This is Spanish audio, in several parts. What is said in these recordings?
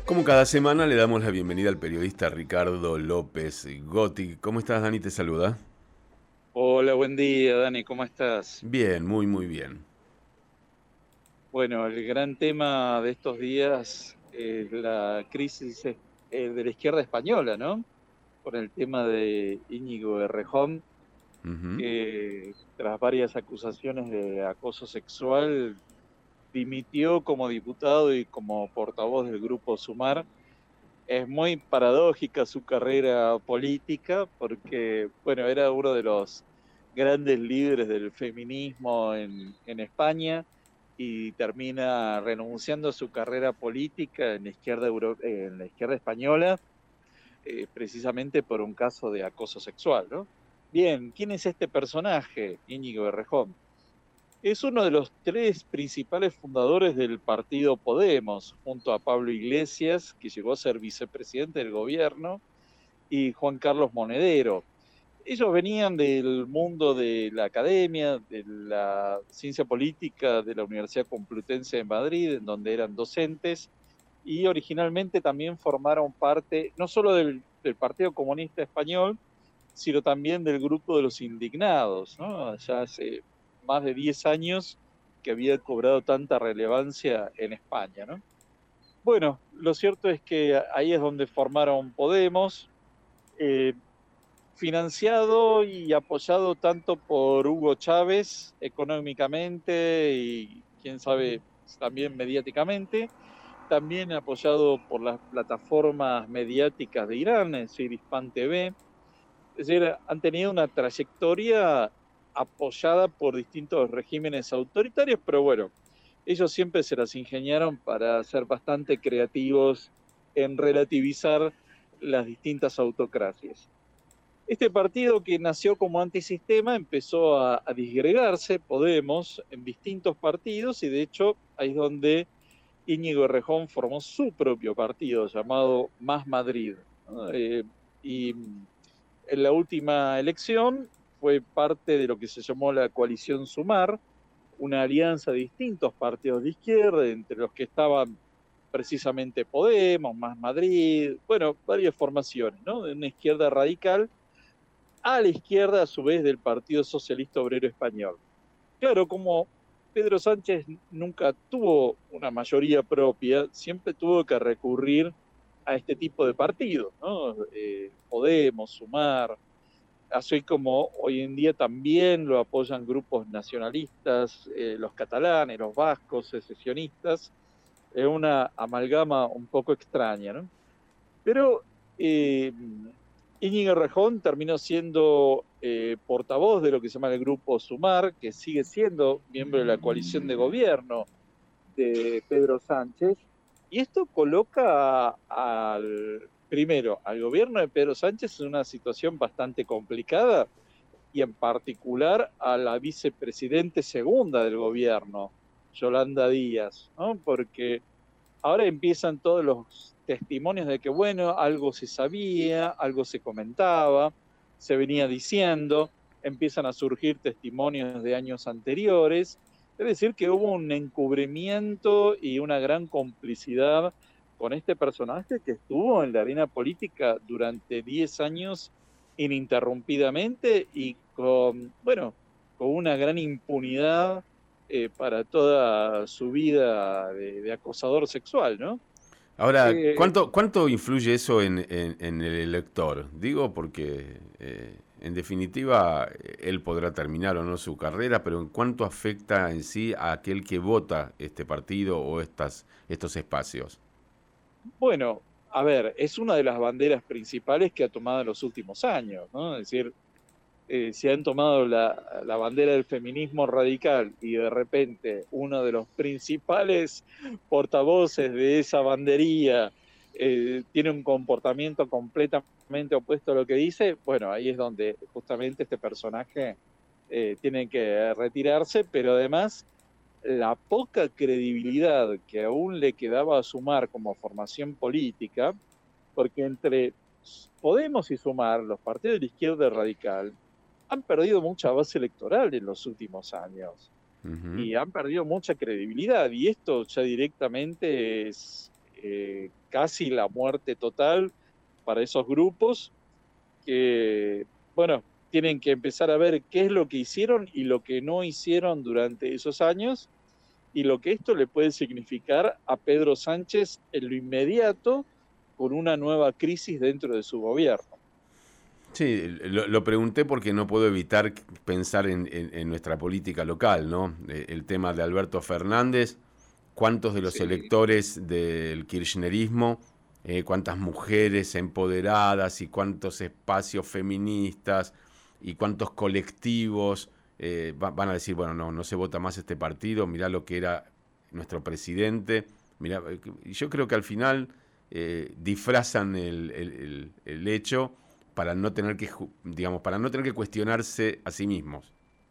Como cada semana le damos la bienvenida al periodista Ricardo López Gotti. ¿Cómo estás, Dani? Te saluda. Hola, buen día, Dani, ¿cómo estás? Bien, muy muy bien. Bueno, el gran tema de estos días es la crisis de la izquierda española, ¿no? Con el tema de Íñigo Errejón, Ujú. que tras varias acusaciones de acoso sexual dimitió como diputado y como portavoz del grupo Sumar. Es muy paradójica su carrera política porque, bueno, era uno de los grandes líderes del feminismo en España y termina renunciando a su carrera política en la izquierda, en la izquierda española, precisamente por un caso de acoso sexual, ¿no? Bien, ¿quién es este personaje, Íñigo Errejón? Es uno de los tres principales fundadores del partido Podemos, junto a Pablo Iglesias, que llegó a ser vicepresidente del gobierno, y Juan Carlos Monedero. Ellos venían del mundo de la academia, de la ciencia política de la Universidad Complutense de Madrid, en donde eran docentes, y originalmente también formaron parte no solo del Partido Comunista Español, sino también del grupo de los indignados, ¿no? Ya hace más de 10 años que había cobrado tanta relevancia en España, ¿no? Bueno, lo cierto es que ahí es donde formaron Podemos, eh, financiado y apoyado tanto por Hugo Chávez económicamente y quién sabe también mediáticamente, también apoyado por las plataformas mediáticas de Irán, es decir, Hispan TV. Es decir, han tenido una trayectoria apoyada por distintos regímenes autoritarios, pero bueno, ellos siempre se las ingeniaron para ser bastante creativos en relativizar las distintas autocracias. Este partido que nació como antisistema empezó a disgregarse, Podemos, en distintos partidos y de hecho ahí es donde Íñigo Errejón formó su propio partido llamado Más Madrid, ¿no? Y en la última elección fue parte de lo que se llamó la coalición Sumar, una alianza de distintos partidos de izquierda, entre los que estaban precisamente Podemos, Más Madrid, bueno, varias formaciones, ¿no? De una izquierda radical a la izquierda, a su vez, del Partido Socialista Obrero Español. Claro, como Pedro Sánchez nunca tuvo una mayoría propia, siempre tuvo que recurrir a este tipo de partidos, ¿no? Podemos, Sumar, así como hoy en día también lo apoyan grupos nacionalistas, los catalanes, los vascos, secesionistas, es una amalgama un poco extraña, ¿no? Pero eh, Íñigo Rejón terminó siendo portavoz de lo que se llama el Grupo Sumar, que sigue siendo miembro de la coalición de gobierno de Pedro Sánchez, y esto coloca primero al gobierno de Pedro Sánchez en una situación bastante complicada y en particular a la vicepresidente segunda del gobierno, Yolanda Díaz, ¿no? Porque ahora empiezan todos los testimonios de que, bueno, algo se sabía, algo se comentaba, se venía diciendo, empiezan a surgir testimonios de años anteriores, es decir, que hubo un encubrimiento y una gran complicidad con este personaje que estuvo en la arena política durante 10 años ininterrumpidamente y con, bueno, con una gran impunidad para toda su vida de acosador sexual, ¿no? Ahora, Eh, ¿cuánto influye eso en el elector? Digo porque, en definitiva, él podrá terminar o no su carrera, pero ¿en cuánto afecta en sí a aquel que vota este partido o estos espacios? bueno, a ver, es una de las banderas principales que ha tomado en los últimos años, ¿no? Es decir, si han tomado la bandera del feminismo radical y de repente uno de los principales portavoces de esa bandería tiene un comportamiento completamente opuesto a lo que dice, bueno, ahí es donde justamente este personaje tiene que retirarse, pero además la poca credibilidad que aún le quedaba a Sumar como formación política, porque entre Podemos y Sumar, los partidos de la izquierda radical, han perdido mucha base electoral en los últimos años Ujú. y han perdido mucha credibilidad y esto ya directamente es casi la muerte total para esos grupos que, bueno, tienen que empezar a ver qué es lo que hicieron y lo que no hicieron durante esos años y lo que esto le puede significar a Pedro Sánchez en lo inmediato con una nueva crisis dentro de su gobierno. Sí, lo pregunté porque no puedo evitar pensar en nuestra política local, ¿no? El tema de Alberto Fernández, cuántos de los Sí, electores del kirchnerismo, cuántas mujeres empoderadas y cuántos espacios feministas y cuántos colectivos van a decir, bueno, no se vota más este partido, mirá lo que era nuestro presidente. Mirá, yo creo que al final disfrazan el hecho para no tener que, digamos, para no tener que cuestionarse a sí mismos.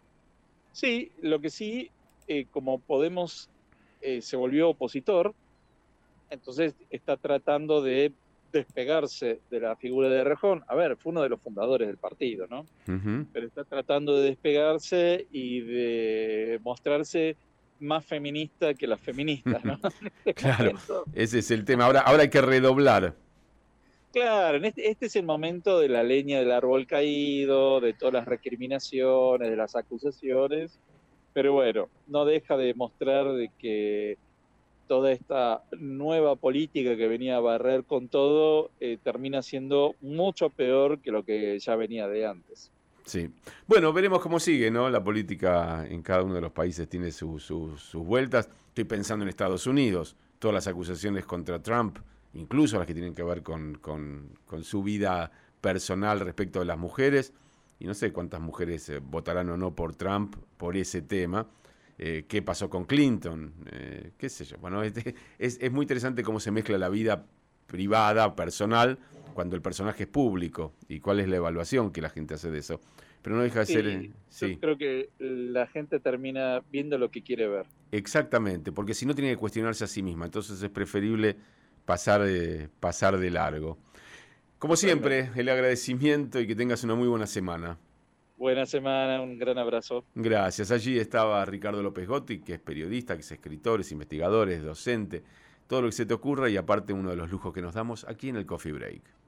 sí, lo que sí, como Podemos se volvió opositor, entonces está tratando de despegarse de la figura de Rejón. A ver, fue uno de los fundadores del partido, ¿no? Ujú. Pero está tratando de despegarse y de mostrarse más feminista que las feministas, ¿no? En este Claro, momento. ese es el tema. Ahora hay que redoblar. Claro, este es el momento de la leña del árbol caído, de todas las recriminaciones, de las acusaciones, pero bueno, no deja de mostrar de que toda esta nueva política que venía a barrer con todo termina siendo mucho peor que lo que ya venía de antes. Sí. Bueno, veremos cómo sigue, ¿no? La política en cada uno de los países tiene sus vueltas. Estoy pensando en Estados Unidos, todas las acusaciones contra Trump, incluso las que tienen que ver con su vida personal respecto de las mujeres. Y no sé cuántas mujeres votarán o no por Trump por ese tema. ¿Qué pasó con Clinton? ¿Qué sé yo? Bueno, es muy interesante cómo se mezcla la vida privada, personal, cuando el personaje es público y cuál es la evaluación que la gente hace de eso. Pero no deja de ser, Sí, yo sí, creo que la gente termina viendo lo que quiere ver. exactamente, porque si no tiene que cuestionarse a sí misma, entonces es preferible pasar de largo. Como siempre, Totalmente. el agradecimiento y que tengas una muy buena semana. Buena semana, un gran abrazo. Gracias. Allí estaba Ricardo López Gotti, que es periodista, que es escritor, es investigador, es docente, todo lo que se te ocurra y aparte uno de los lujos que nos damos aquí en el Coffee Break.